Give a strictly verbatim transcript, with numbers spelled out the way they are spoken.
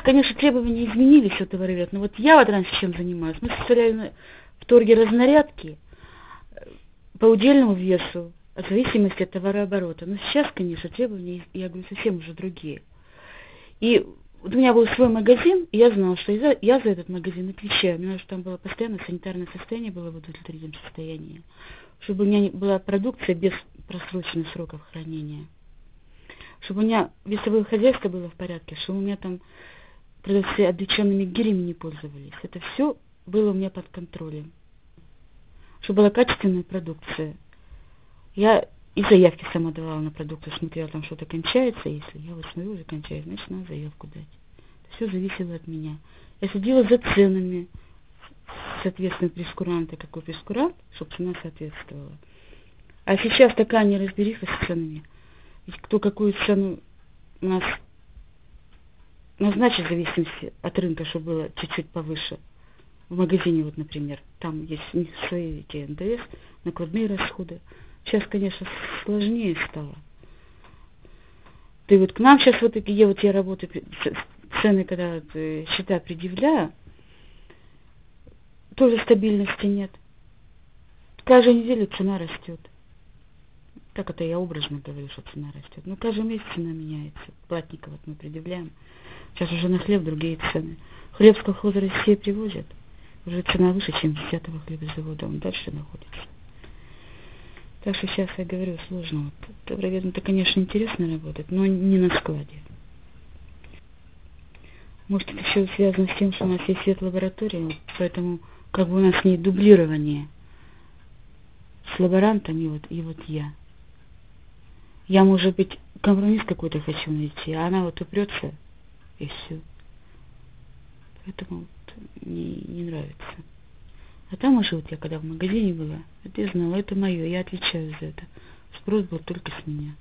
конечно, требования изменились у товаровед, но вот я вот раньше чем занималась, мы составляли в торге разнарядки по удельному весу, в зависимости от товарооборота. Но сейчас, конечно, требования, я говорю, совсем уже другие. И вот у меня был свой магазин, и я знала, что я за, я за этот магазин отвечаю. У меня же там было постоянно санитарное состояние, было в удовлетворительном состоянии. Чтобы у меня была продукция без просроченных сроков хранения. Чтобы у меня весовое хозяйство было в порядке, чтобы у меня там продавцы облеченными гирями не пользовались. Это все было у меня под контролем. Чтобы была качественная продукция. Я и заявки сама давала на продукцию, смотрела, там что-то кончается, если я вот смотрю, уже кончается, значит, надо заявку дать. Это все зависело от меня. Я следила за ценами, соответственно, прескуранта, какой прескурант, чтобы цена соответствовала. А сейчас такая неразбериха с ценами. Ведь кто какую цену у нас назначит в зависимости от рынка, чтобы было чуть-чуть повыше. В магазине, вот, например, там есть у них свои эти эн дэ эс, накладные расходы. Сейчас, конечно, сложнее стало. Ты вот к нам сейчас вот такие, вот я работаю, цены, когда вот, счета предъявляю, тоже стабильности нет. Каждую неделю цена растет. Так это я образно говорю, что цена растет. Но каждый месяц цена меняется. Платника вот мы предъявляем. Сейчас уже на хлеб другие цены. Хлеб с колхоза России привозят. Уже цена выше, чем десятого хлебозавода. Он дальше находится. Так что сейчас я говорю, сложно. Вот, товароведом-то, конечно, интересно работать, но не на складе. Может, это все связано с тем, что у нас есть ветлаборатория, вот, поэтому как бы у нас нет дублирования с лаборантами, вот, и вот я. Я, может быть, компромисс какой-то хочу найти, а она вот упрется, и все. Поэтому вот, не, не нравится. А там уже вот я когда в магазине была, это я знала, это мое, я отвечаю за это. Спрос был только с меня.